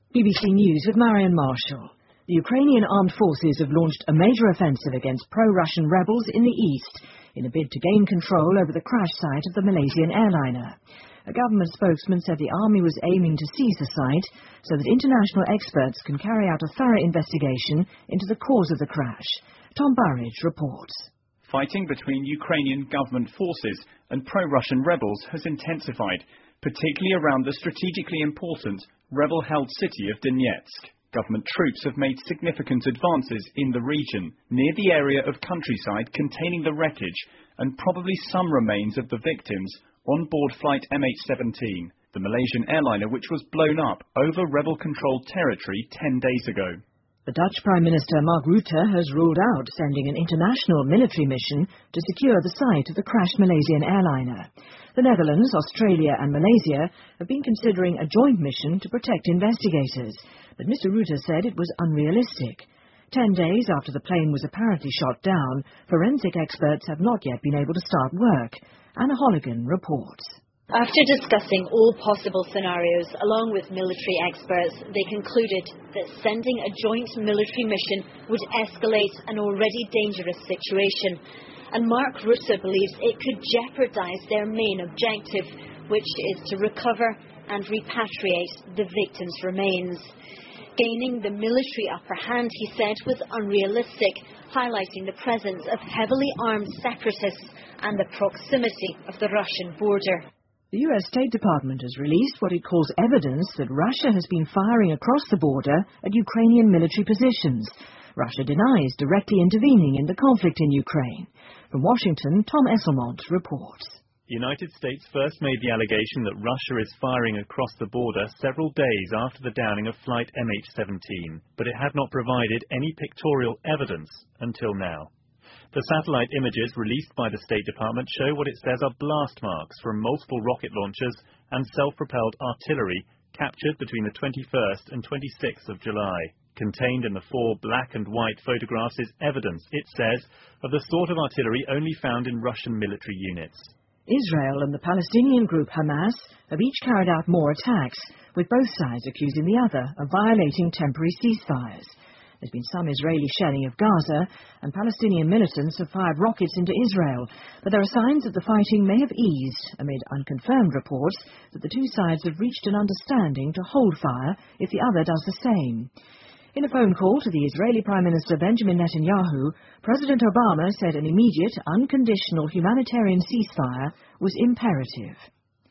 BBC News with Marion Marshall. The Ukrainian armed forces have launched a major offensive against pro-Russian rebels in the east in a bid to gain control over the crash site of the Malaysian airliner. A government spokesman said the army was aiming to seize the site so that international experts can carry out a thorough investigation into the cause of the crash. Tom Burridge reports. Fighting between Ukrainian government forces and pro-Russian rebels has intensified, particularly around the strategically important rebel-held city of Donetsk. Government troops have made significant advances in the region, near the area of countryside containing the wreckage and probably some remains of the victims on board flight MH17, the Malaysian airliner which was blown up over rebel-controlled territory 10 days ago. The Dutch Prime Minister Mark Rutte has ruled out sending an international military mission to secure the site of the crashed Malaysian airliner. The Netherlands, Australia and Malaysia have been considering a joint mission to protect investigators, but Mr. Rutte said it was unrealistic. 10 days after the plane was apparently shot down, forensic experts have not yet been able to start work. Anna Holligan reports. After discussing all possible scenarios along with military experts, they concluded that sending a joint military mission would escalate an already dangerous situation. And Mark Rutte believes it could jeopardise their main objective, which is to recover and repatriate the victims' remains. Gaining the military upper hand, he said, was unrealistic, highlighting the presence of heavily armed separatists and the proximity of the Russian border. The US State Department has released what it calls evidence that Russia has been firing across the border at Ukrainian military positions. Russia denies directly intervening in the conflict in Ukraine. From Washington, Tom Esselmont reports. The United States first made the allegation that Russia is firing across the border several days after the downing of flight MH17, but it had not provided any pictorial evidence until now. The satellite images released by the State Department show what it says are blast marks from multiple rocket launchers and self-propelled artillery captured between the 21st and 26th of July. Contained in the 4 black and white photographs is evidence, it says, of the sort of artillery only found in Russian military units. Israel and the Palestinian group Hamas have each carried out more attacks, with both sides accusing the other of violating temporary ceasefires. There's been some Israeli shelling of Gaza, and Palestinian militants have fired rockets into Israel, but there are signs that the fighting may have eased amid unconfirmed reports that the two sides have reached an understanding to hold fire if the other does the same. In a phone call to the Israeli Prime Minister Benjamin Netanyahu, President Obama said an immediate, unconditional humanitarian ceasefire was imperative.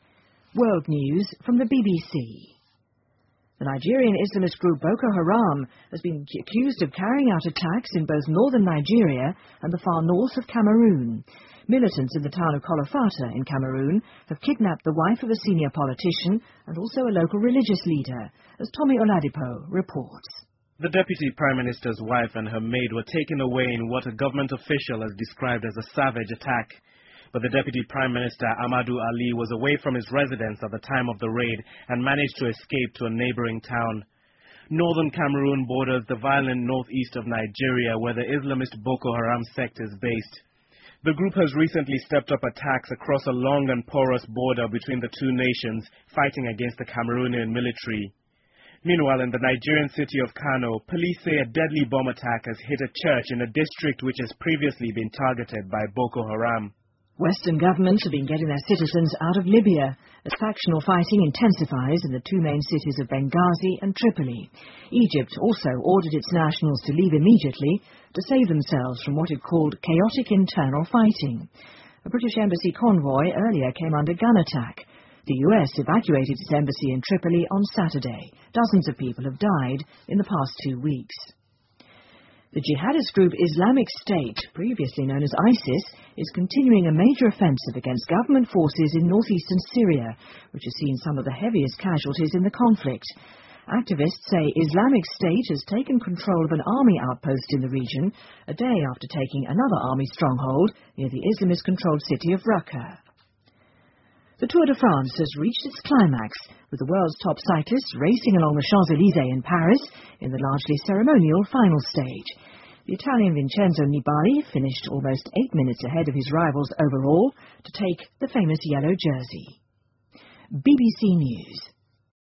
World News from the BBC. The Nigerian Islamist group Boko Haram has been accused of carrying out attacks in both northern Nigeria and the far north of Cameroon. Militants in the town of Kolofata in Cameroon have kidnapped the wife of a senior politician and also a local religious leader, as Tommy Oladipo reports. The Deputy Prime Minister's wife and her maid were taken away in what a government official has described as a savage attack. But the Deputy Prime Minister, Amadou Ali, was away from his residence at the time of the raid and managed to escape to a neighboring town. Northern Cameroon borders the violent northeast of Nigeria, where the Islamist Boko Haram sect is based. The group has recently stepped up attacks across a long and porous border between the two nations, fighting against the Cameroonian military. Meanwhile, in the Nigerian city of Kano, police say a deadly bomb attack has hit a church in a district which has previously been targeted by Boko Haram. Western governments have been getting their citizens out of Libya as factional fighting intensifies in the two main cities of Benghazi and Tripoli. Egypt also ordered its nationals to leave immediately to save themselves from what it called chaotic internal fighting. A British embassy convoy earlier came under gun attack. The US evacuated its embassy in Tripoli on Saturday. Dozens of people have died in the past 2 weeks. The jihadist group Islamic State, previously known as ISIS, is continuing a major offensive against government forces in northeastern Syria, which has seen some of the heaviest casualties in the conflict. Activists say Islamic State has taken control of an army outpost in the region a day after taking another army stronghold near the Islamist-controlled city of Raqqa. The Tour de France has reached its climax, with the world's top cyclists racing along the Champs-Élysées in Paris in the largely ceremonial final stage. The Italian Vincenzo Nibali finished almost 8 minutes ahead of his rivals overall to take the famous yellow jersey. BBC News.